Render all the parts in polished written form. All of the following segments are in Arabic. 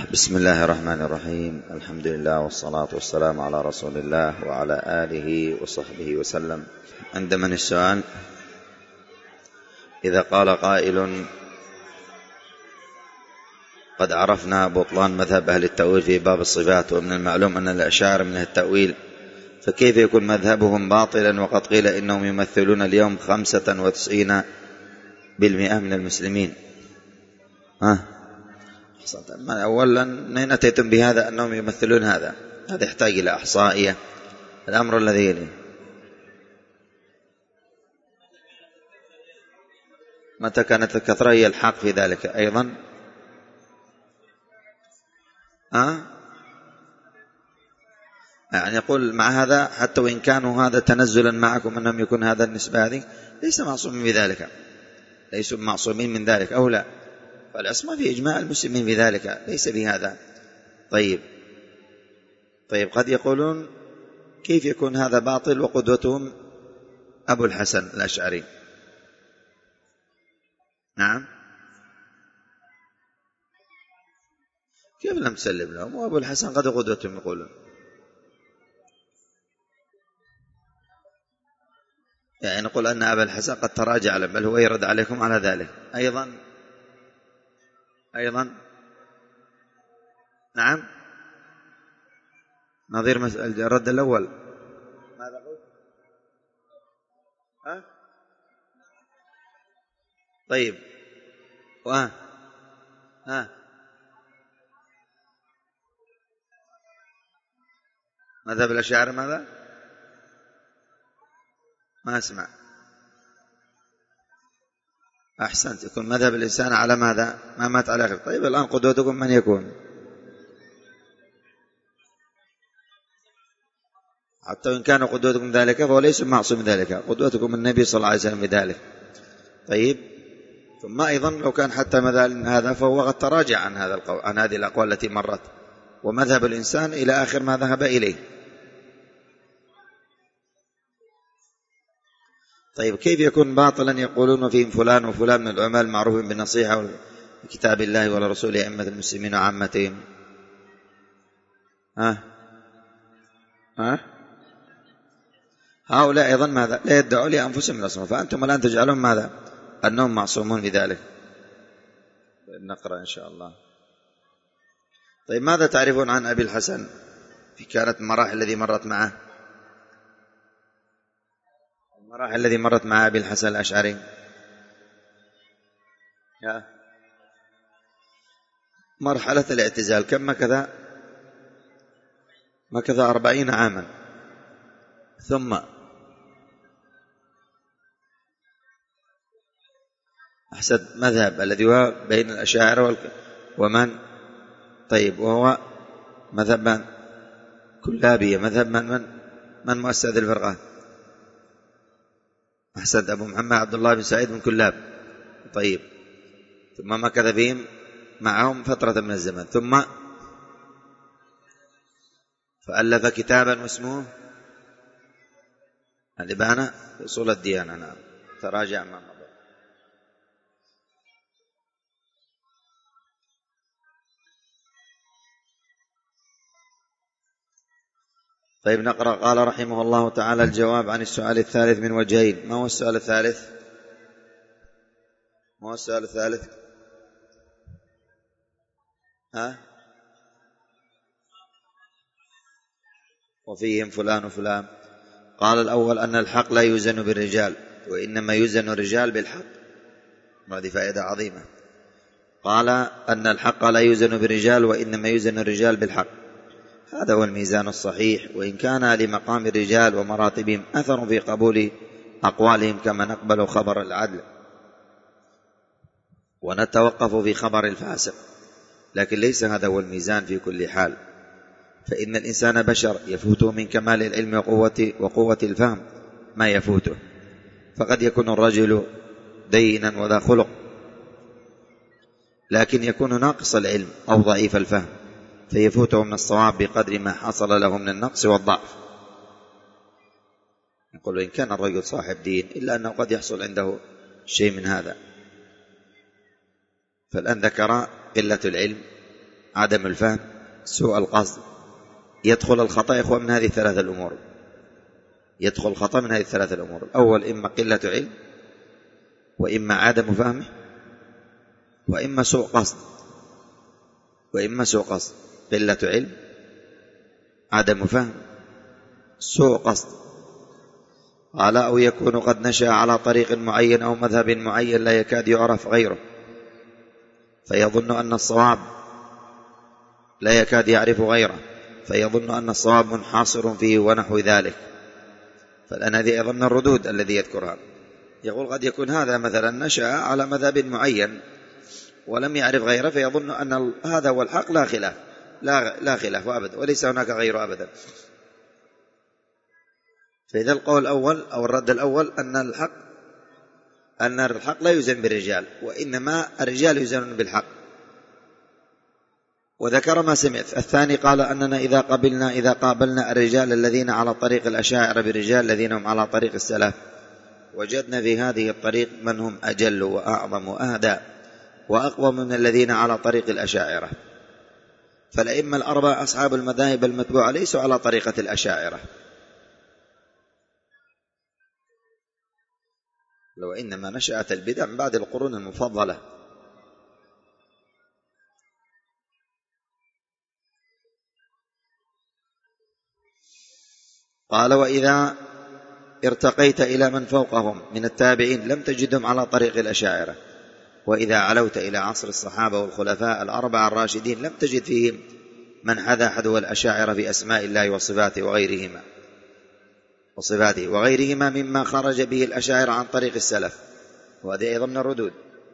بسم الله الرحمن الرحيم. الحمد لله والصلاة والسلام على رسول الله وعلى آله وصحبه وسلم. عندما السؤال: إذا قال قائل: قد عرفنا بطلان مذهب أهل التأويل في باب الصفات، ومن المعلوم أن الأشاعرة من التأويل، فكيف يكون مذهبهم باطلا وقد قيل إنهم يمثلون اليوم 95% من المسلمين؟ أولا من أتيتم بهذا أنهم يمثلون هذا يحتاج إلى إحصائية. الأمر الذي يلي: متى كانت الكثرة هي الحق في ذلك أيضا؟ يعني يقول مع هذا حتى وإن كانوا هذا تنزلا معكم أنهم يكون هذا النسبة هذه ليس معصومين بذلك، ليسوا معصومين من ذلك أو لا، فالعصمة في إجماع المسلمين بذلك ليس بهذا. طيب قد يقولون: كيف يكون هذا باطل وقدوتهم أبو الحسن الأشعري؟ نعم، كيف لم تسلم لهم وأبو الحسن قد قدوتهم؟ يقولون يعني نقول أن أبا الحسن قد تراجع، بل هو يرد عليكم على ذلك أيضا. نعم، نظير الرد الأول. ماذا قلت؟ طيب مذهب الأشاعرة ماذا؟ ما أسمع. أحسنت، يكون مذهب الإنسان على ماذا؟ ما مات على آخر. طيب الآن قدوتكم من يكون؟ حتى وإن كان قدوتكم ذلك فهو ليس معصوم ذلك، قدوتكم النبي صلى الله عليه وسلم بذلك. طيب، ثم أيضا لو كان حتى مثال هذا فهو قد تراجع عن هذه الأقوال التي مرت، ومذهب الإنسان إلى آخر ما ذهب إليه. طيب كيف يكون باطلا يقولون فيهم فلان وفلان من العلماء المعروفين بالنصيحة وكتاب الله ورسوله أئمة المسلمين وعامتهم؟ هؤلاء أيضا ماذا؟ لا يدعوا لأنفسهم العصمة، فأنتم الآن تجعلون ماذا؟ أنهم معصومون بذلك. نقرأ إن شاء الله. طيب ماذا تعرفون عن أبي الحسن في كانت المراحل التي مرت معه؟ المراحل التي مرت مع أبي الحسن الأشعري. مرحلة الاعتزال كم مكث 40 عاما، ثم أحسد مذهب الذي هو بين الأشاعرة ومن؟ طيب وهو مذهب كلابية، مذهب من مؤسس الفرقة؟ أحسد أبو محمد عبد الله بن سعيد بن كلاب. طيب، ثم مكث بهم معهم فترة من الزمن، ثم فألف كتابا اسمه الإبانة في أصول الديانة. نعم، تراجع ما مضى. طيب نقرأ. قال رحمه الله تعالى: الجواب عن السؤال الثالث من وجهين. ما هو السؤال الثالث؟ وفيهم فلان وفلان. قال الأول: أن الحق لا يوزن بالرجال، وإنما يوزن الرجال بالحق. وهذه فائدة عظيمة. قال: أن الحق لا يوزن بالرجال، وإنما يوزن الرجال بالحق. هذا هو الميزان الصحيح، وإن كان لمقام الرجال ومراتبهم أثر في قبول أقوالهم كما نقبل خبر العدل ونتوقف في خبر الفاسق، لكن ليس هذا هو الميزان في كل حال، فإن الإنسان بشر يفوته من كمال العلم وقوة الفهم ما يفوته، فقد يكون الرجل دينا وذا خلق، لكن يكون ناقص العلم أو ضعيف الفهم فيفوته من الصواب بقدر ما حصل له من النقص والضعف. نقول إن كان الرجل صاحب دين إلا أنه قد يحصل عنده شيء من هذا. فالآن ذكر قلة العلم عدم الفهم، سوء القصد. يدخل الخطأ يا إخوة من هذه الثلاثة الأمور، يدخل الخطأ من هذه الثلاثة الأمور. الأول إما قلة علم، وإما عدم فهمه، وإما سوء قصد. وإما سوء قصد، قلة علم، عدم فهم، سوء قصد. قال أو يكون قد نشأ على طريق معين أو مذهب معين لا يكاد يعرف غيره، فيظن أن الصواب لا يكاد يعرف غيره، فيظن أن الصواب منحصر فيه ونحو ذلك. فالآن هذه أيضا من الردود الذي يذكرها. يقول قد يكون هذا مثلا نشأ على مذهب معين ولم يعرف غيره، فيظن أن هذا هو الحق لا خلاف، لا خلاف أبدا، وليس هناك غيره أبدا. فإذا القول الأول أو الرد الأول أن الحق لا يوزن بالرجال، وإنما الرجال يوزنون بالحق، وذكر ما سمعت. الثاني قال أننا إذا قابلنا الرجال الذين على طريق الأشاعرة بالرجال الذين هم على طريق السلف، وجدنا في هذه الطريق من هم أجل وأعظم وأهدى وأقوى من الذين على طريق الأشاعرة. فالأئمة الأربعة أصحاب المذاهب المتبوعة ليسوا على طريقة الأشاعرة، لو إنما نشأت البدع من بعد القرون المفضلة. قال وإذا ارتقيت إلى من فوقهم من التابعين لم تجدهم على طريق الأشاعرة، وإذا علوت إلى عصر الصحابة والخلفاء الأربعة الراشدين لم تجد فيهم من حذا حذو الأشاعرة في أسماء الله وصفاته وغيرهما مما خرج به الأشاعرة عن طريق السلف، وهذه أيضا من الردود.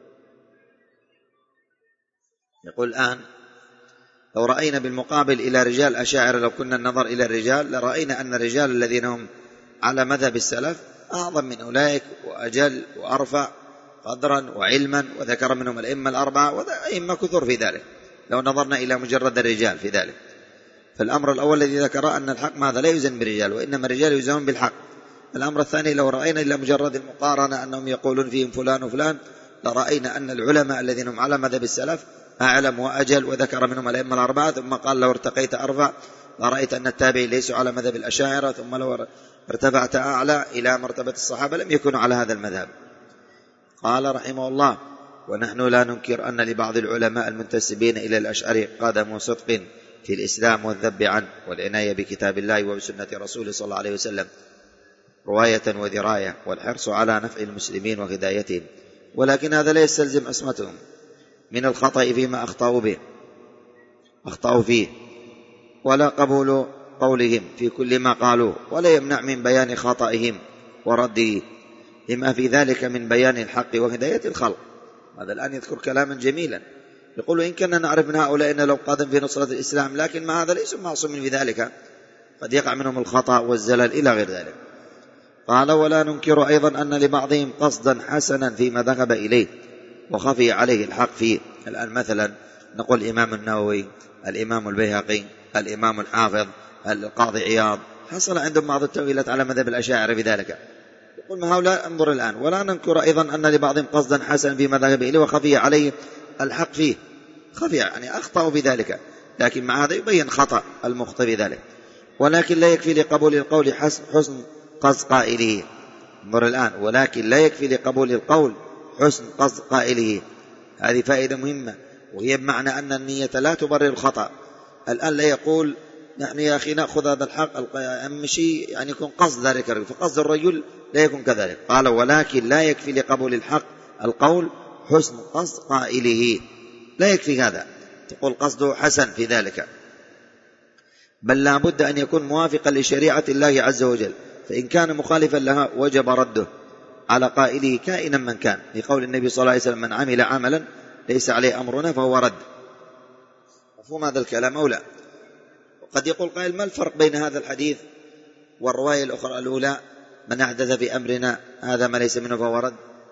يقول الآن لو رأينا بالمقابل إلى رجال أشاعرة، لو كنا النظر إلى الرجال لرأينا أن الرجال الذين هم على مذهب السلف أعظم من أولئك وأجل وأرفع قدرا وعلما، وذكر منهم الأئمة الأربعة وأئمة كثر في ذلك لو نظرنا إلى مجرد الرجال في ذلك. فالأمر الأول الذي ذكر أن الحق ماذا لا يوزن بالرجال، وإنما الرجال يوزنون بالحق. الأمر الثاني لو رأينا إلى مجرد المقارنة أنهم يقولون فيهم فلان وفلان، لرأينا أن العلماء الذين هم على مذهب السلف أعلم وأجل، وذكر منهم الأئمة الأربعة. ثم قال لو ارتقيت أرفع لرأيت أن التابعين ليسوا على مذهب الأشاعرة، ثم لو ارتفعت أعلى إلى مرتبة الصحابة لم يكونوا على هذا المذهب. قال رحمه الله ونحن لا ننكر أن لبعض العلماء المنتسبين إلى الأشعري قدم صدق في الإسلام والذب عنه والعناية بكتاب الله وبسنة رسوله صلى الله عليه وسلم رواية ودراية، والحرص على نفع المسلمين وهدايتهم، ولكن هذا لا يستلزم عصمتهم من الخطأ فيما أخطأوا فيه، ولا قبول قولهم في كل ما قالوه، ولا يمنع من بيان خطئهم ورده لما في ذلك من بيان الحق وهداية الخلق. هذا الآن يذكر كلاما جميلا، يقول إن كنا نعرف من هؤلاء إن لو قادم في نصرة الإسلام، لكن ما هذا ليسوا معصومين في ذلك، قد يقع منهم الخطأ والزلل إلى غير ذلك. قال ولا ننكر أيضا أن لبعضهم قصدا حسنا فيما ذهب إليه وخفي عليه الحق فيه. الآن مثلا نقول الإمام النووي، الإمام البيهقي، الإمام الحافظ، القاضي عياض، حصل عندهم بعض التأويلات على مذهب الأشاعرة في ذلك. يقول ما هؤلاء انظر الآن. ولا ننكر أيضا أن لبعضهم قصدا حسنا فيما ذهب إليه وخفي عليه الحق فيه، خفي يعني أخطأوا بذلك، لكن مع هذا يبين خطأ المخطئ بذلك. ولكن لا يكفي لقبول القول حسن قصد قائله. انظر الآن، ولكن لا يكفي لقبول القول حسن قصد قائله. هذه فائدة مهمة، وهي بمعنى أن النية لا تبرر الخطأ. الآن لا يقول نحن يا أخي نأخذ هذا الحق أهم شيء يعني يكون قصد ذلك الرجل، فقصد الرجل لا يكون كذلك. قال ولكن لا يكفي لقبول الحق القول حسن قصد قائله، لا يكفي هذا تقول قصده حسن في ذلك، بل لا بد أن يكون موافقا لشريعة الله عز وجل، فإن كان مخالفا لها وجب رده على قائله كائنا من كان، لقول النبي صلى الله عليه وسلم من عمل عملا ليس عليه أمرنا فهو رد. مفهوم هذا الكلام أو لا؟ وقد يقول قائل ما الفرق بين هذا الحديث والرواية الأخرى الأولى من أحدث في أمرنا هذا ما ليس منه فهو رد؟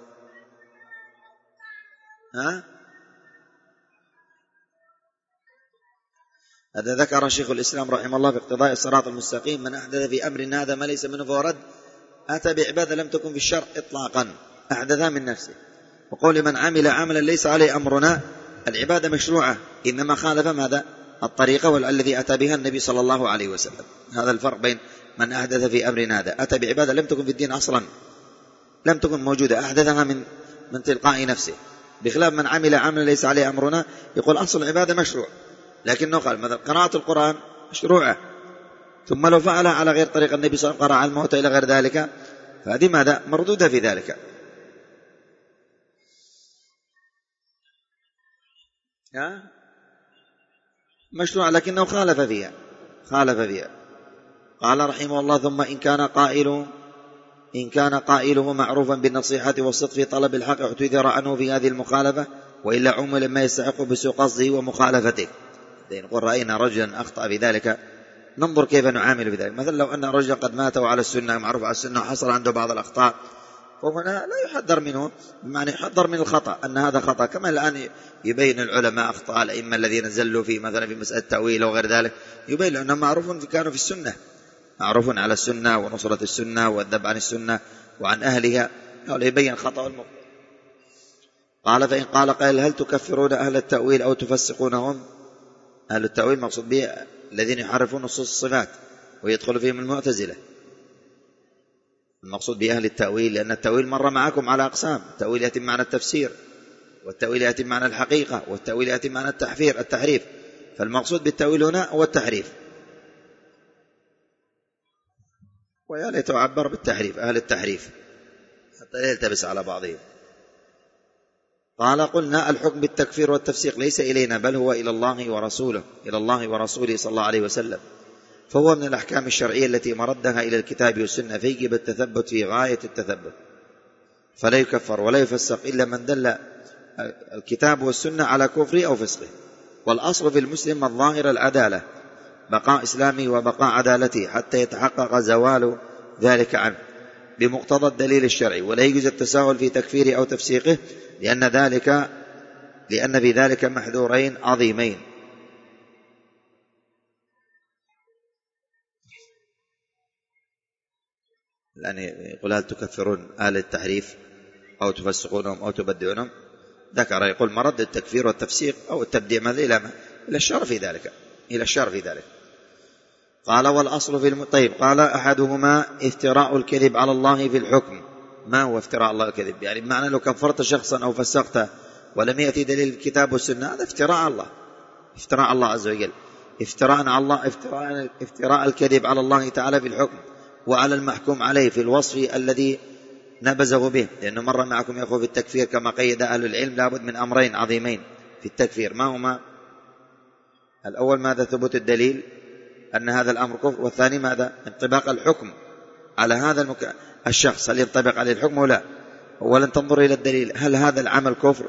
هذا ذكر شيخ الإسلام رحمه الله في اقتضاء الصراط المستقيم من أحدث في أمرنا هذا ما ليس منه فهو رد، أتى بعبادة لم تكن في الشرع إطلاقا، أحدثها من نفسه. وقول من عمل عملا ليس عليه أمرنا العبادة مشروعة، إنما خالف ماذا؟ الطريقة والذي أتى بها النبي صلى الله عليه وسلم. هذا الفرق بين من أحدث في أمرنا هذا، أتى بعبادة لم تكن في الدين أصلا، لم تكن موجودة، أحدثها من تلقاء نفسه، بخلاف من عمل عملا ليس عليه أمرنا، يقول أصل العبادة مشروع، لكنه قال مثلا قراءة القرآن مشروعة، ثم لو فعلها على غير طريق النبي صلى الله عليه وسلم، قرأ الموت إلى غير ذلك، فهذه ماذا؟ مردودة في ذلك. مشروع لكنه خالف فيها. قال رحمه الله: ثم إن كان قائله معروفا بالنصيحة والصدق في طلب الحق اعتذر عنه في هذه المخالفة، وإلا عمل ما يستحق بسوء قصده ومخالفته. نقول رأينا رجلا أخطأ في ذلك، ننظر كيف نعامل بذلك. مثلا لو أن رجلا قد مات على السنة، معروف على السنة، وحصل عنده بعض الأخطاء، وهنا لا يحذر منه، بمعنى يحذر من الخطأ، أن هذا خطأ، كما الآن يبين العلماء أخطاء الأئمة الذين زلوا في مثلا في مسألة التأويل وغير ذلك، يبين أنهم معروفون كانوا في السنة، معروف على السنة ونصرة السنة والذب عن السنة وعن أهلها، يبين خطأ المخطئ. قال: فإن قال قائل: هل تكفرون أهل التأويل أو تفسقونهم؟ أهل التأويل مقصود به الذين يحرفون نصوص الصفات ويدخل فيهم المعتزلة، المقصود بأهل التأويل، لأن التأويل مر معكم على أقسام، التأويل يأتي معنى التفسير، والتأويل يأتي معنى الحقيقة، والتأويل يأتي معنى التحريف، فالمقصود بالتأويل هنا هو التحريف، ويا ليت تعبر بالتحريف، أهل التحريف، حتى لا يلتبس على بعضهم. قال: قلنا: الحكم بالتكفير والتفسيق ليس إلينا، بل هو إلى الله ورسوله صلى الله عليه وسلم، فهو من الأحكام الشرعية التي مردها إلى الكتاب والسنة، فيجب التثبت في غاية التثبت، فلا يكفر ولا يفسق إلا من دل الكتاب والسنة على كفره أو فسقه. والأصل في المسلم الظاهر العدالة، بقاء إسلامه وبقاء عدالته حتى يتحقق زوال ذلك عنه بمقتضى الدليل الشرعي، ولا يجوز التساهل في تكفيره أو تفسيقه، لأن في ذلك محذورين عظيمين. يعني يقول: هل تكفرون أهل التحريف أو تفسقونهم أو تبدعونهم؟ ذكر يقول مرد التكفير والتفسيق أو التبديع إلى الشر في ذلك، قال: والأصل في طيب. قال: أحدهما افتراء الكذب على الله في الحكم. ما هو افتراء الله الكذب؟ يعني بمعنى لو كفرت شخصا أو فسقته ولم يأتي دليل الكتاب والسنة، هذا افتراء الله عز وجل، افتراء الكذب على الله تعالى في الحكم وعلى المحكوم عليه في الوصف الذي نبذه به. لأنه مر معكم يا أخوة في التكفير كما قيد أهل العلم لابد من أمرين عظيمين في التكفير. ما هما؟ الأول ماذا؟ ثبوت الدليل أن هذا الأمر كفر، والثاني ماذا؟ انطباق الحكم على هذا الشخص، هل ينطبق عليه الحكم أو لا. أولا تنظر إلى الدليل، هل هذا العمل كفر؟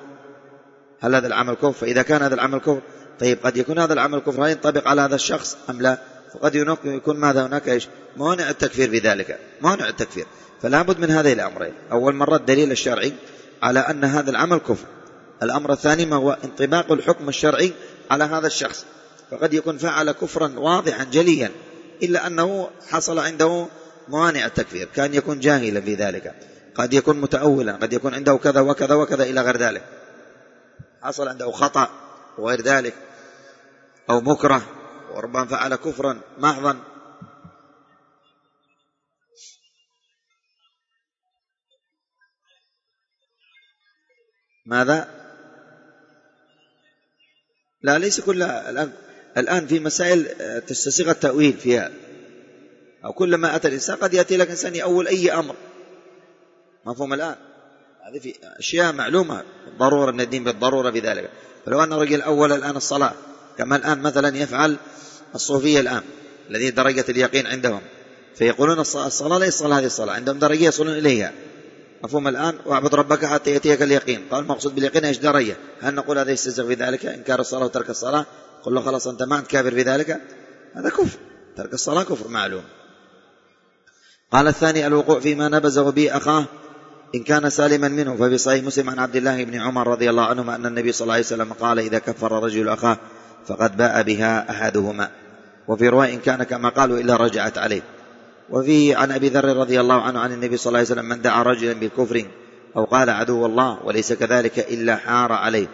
فإذا كان هذا العمل كفر، طيب قد يكون هذا العمل كفر، هل ينطبق على هذا الشخص أم لا؟ فقد يكون ماذا؟ هناك موانع التكفير بذلك، فلا بد من هذين الأمرين. أول مرة الدليل الشرعي على أن هذا العمل كفر، الأمر الثاني ما هو؟ انطباق الحكم الشرعي على هذا الشخص، فقد يكون فعل كفرا واضحا جليا إلا أنه حصل عنده موانع التكفير، كان يكون جاهلا في ذلك، قد يكون متأولا، قد يكون عنده كذا وكذا وكذا إلى غير ذلك، حصل عنده خطأ وغير ذلك، أو مكره، وربما فعل كفرا محضا. ماذا؟ لا، ليس كلها. الآن في مسائل تستسيغ التأويل فيها، أو كلما أتى الإنسان قد يأتي لك إنسان يأول أي أمر، مفهوم الآن؟ هذه في أشياء معلومة ضرورة من الدين بالضرورة بذلك. فلو أن رجل أول الآن الصلاة، كما الآن مثلا يفعل الصوفية الآن الذي درجة اليقين عندهم، فيقولون الصلاة ليس الصلاة، هذه الصلاة عندهم درجة يصلون إليها، مفهوم الآن؟ واعبد ربك حتى يأتيك اليقين. قال المقصود باليقين إيش درجة؟ هل نقول هذا يستزغ في ذلك إنكار الصلاة وترك الصلاة؟ قل له خلاص أنت ما أنت كافر في ذلك، هذا كفر، ترك الصلاة كفر معلوم. قال الثاني: الوقوع فيما نبذه به أخاه إن كان سالما منه. ففي صحيح مسلم عن عبد الله بن عمر رضي الله عنهما أن النبي صلى الله عليه وسلم قال: إذا كفر رجل أخاه فقد باء بها أحدهما. وفي رواية إن كان كما قالوا إلا رجعت عليه. وفي عن أبي ذر رضي الله عنه عن النبي صلى الله عليه وسلم: من دعا رجلا بالكفر أو قال عدو الله وليس كذلك إلا حار عليه.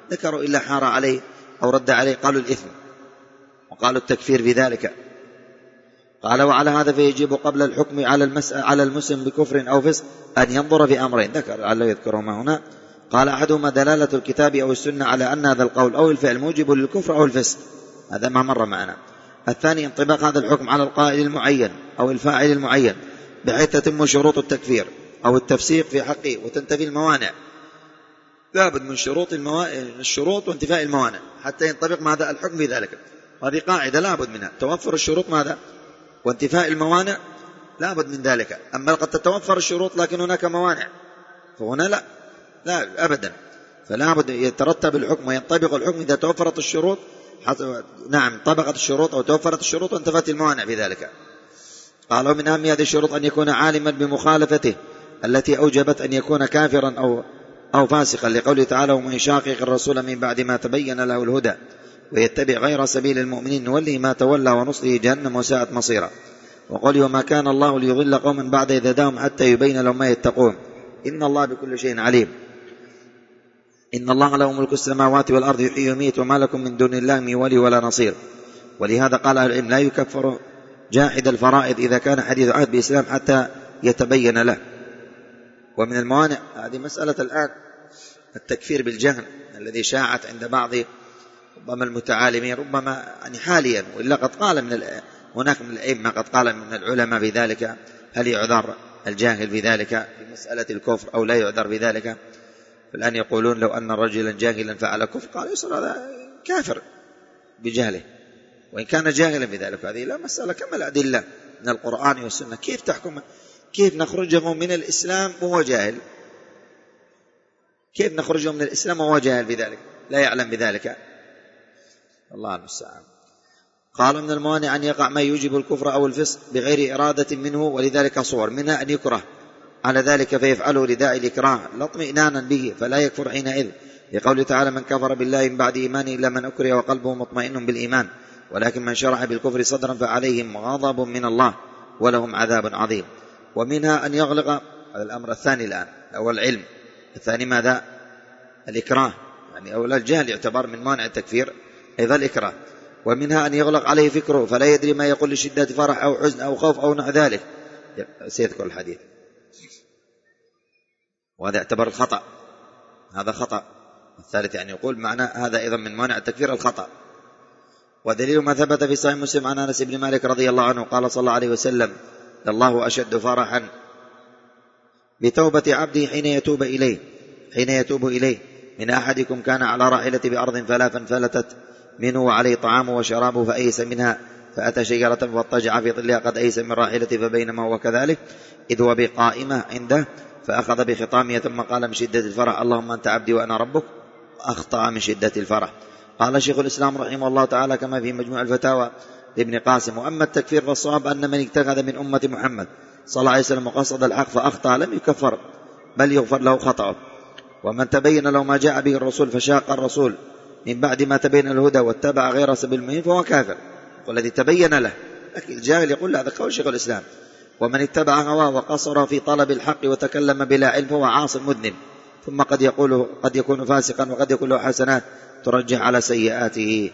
ذكروا إلا حار عليه أو رد عليه قالوا الإثم وقالوا التكفير في ذلك. قال وعلى هذا فيجب قبل الحكم على المسلم بكفر أو فسق أن ينظر في أمرين، ذكر لعله يذكرهما هنا. قال أحدهما دلالة الكتاب أو السنة على أن هذا القول أو الفعل موجب للكفر أو الفسق، هذا ما مر معنا. الثاني انطباق هذا الحكم على القائل المعين أو الفاعل المعين بحيث تتم شروط التكفير أو التفسيق في حقه وتنتفي الموانع. لابد من الشروط وانتفاء الموانع حتى ينطبق ماذا الحكم في ذلك. هذه قاعدة لابد منها، توفر الشروط ماذا وانتفاء الموانع لابد من ذلك. أما قد تتوفر الشروط لكن هناك موانع فهنا لا أبدا، فلا بد يترتب الحكم وينطبق الحكم إذا توفرت الشروط. نعم طبقت الشروط أو توفرت الشروط وانتفت الموانع في ذلك. قالوا من أهم هذه الشروط أن يكون عالما بمخالفته التي أوجبت أن يكون كافرا أو فاسقا، لقوله تعالى ومن يشاقق الرسول من بعد ما تبين له الهدى ويتبع غير سبيل المؤمنين نوله ما تولى ونصله جهنم وساءت مصيرا. وقوله وما كان الله ليضل قوما بعد إذ هداهم حتى يبين لهم ما يتقون إن الله بكل شيء عليم. إن الله له ملك السماوات والأرض يحيي ويميت وما لكم من دون الله من ولي ولا نصير. ولهذا قال أهل العلم لا يكفر جاحد الفرائض إذا كان حديث عهد بإسلام حتى يتبين له. ومن الموانع هذه مسألة الآن التكفير بالجهل الذي شاعت عند بعض ربما المتعالمين ربما يعني حاليا، وإلا قد قال هناك من الأئمة قد قال من العلماء في ذلك هل يعذر الجاهل في ذلك في مسألة الكفر أو لا يعذر بذلك. فالآن يقولون لو أن رجلا جاهلا فعل كفر قال يصير هذا كافر بجهله وإن كان جاهلا بذلك. هذه لا مسألة كما الأدلة من القرآن والسنة. كيف تحكم؟ كيف نخرجه من الإسلام وهو جاهل؟ كيف نخرجه من الإسلام وهو جاهل بذلك لا يعلم بذلك؟ الله المستعان. قالوا من الموانع أن يقع ما يوجب الكفر أو الفسق بغير إرادة منه، ولذلك صور منها أن يكره على ذلك فيفعله لداعي الإكراه لا اطمئنانا به فلا يكفر حينئذ، لقوله تعالى من كفر بالله من بعد إيمانه إلا من أكره وقلبه مطمئن بالإيمان ولكن من شرح بالكفر صدرا فعليهم غضب من الله ولهم عذاب عظيم. ومنها أن يغلق، هذا الأمر الثاني الآن، أول علم، الثاني ماذا؟ الإكراه، يعني أولا الجهل يعتبر من مانع التكفير، أيضا الإكراه. ومنها أن يغلق عليه فكره فلا يدري ما يقول لشدة فرح أو حزن أو خوف أو نحو ذلك، سيذكر الحديث. وهذا يعتبر الخطأ، هذا خطأ. الثالث يعني يقول معنى هذا أيضا من مانع التكفير الخطأ. ودليل ما ثبت في صحيح مسلم عن أنس بن مالك رضي الله عنه قال صلى الله عليه وسلم الله أشد فرحا بتوبة عبده حين يتوب إليه من أحدكم كان على راحلة بأرض فلا فانفلتت منه وعليه طعامه وشرابه فأيس منها فأتى شجرة فاضطجع في ظلها قد أيس من راحلته فبينما هو كذلك إذ هو بقائمة عنده فأخذ بخطامها ثم قال من شدة الفرح اللهم أنت عبدي وأنا ربك، أخطأ من شدة الفرح. قال شيخ الإسلام رحمه الله تعالى كما في مجموع الفتاوى لابن قاسم وأما التكفير فالصواب أن من اتخذ من أمة محمد صلى الله عليه وسلم وقصد الحق فأخطأ لم يكفر بل يغفر له خطأه. ومن تبين له ما جاء به الرسول فشاق الرسول من بعد ما تبين الهدى واتبع غير سبيل المؤمنين فهو كافر، والذي تبين له. لكن الجاهل يقول هذا قول شيخ الإسلام. ومن اتبع هواه وقصر في طلب الحق وتكلم بلا علم فهو عاص مذنب، ثم قد يكون فاسقا وقد يكون له حسنات ترجح على سيئاته.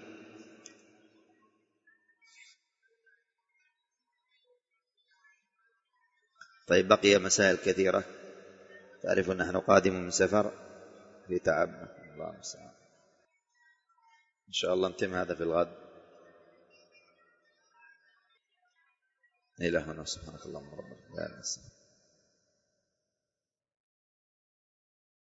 طيب بقي مسائل كثيرة. تعرف نحن قادم من سفر في تعب، الله المستعان. إن شاء الله نتم هذا في الغد. إلى هنا سبحانك اللهم ربنا لا إله إلا أنت.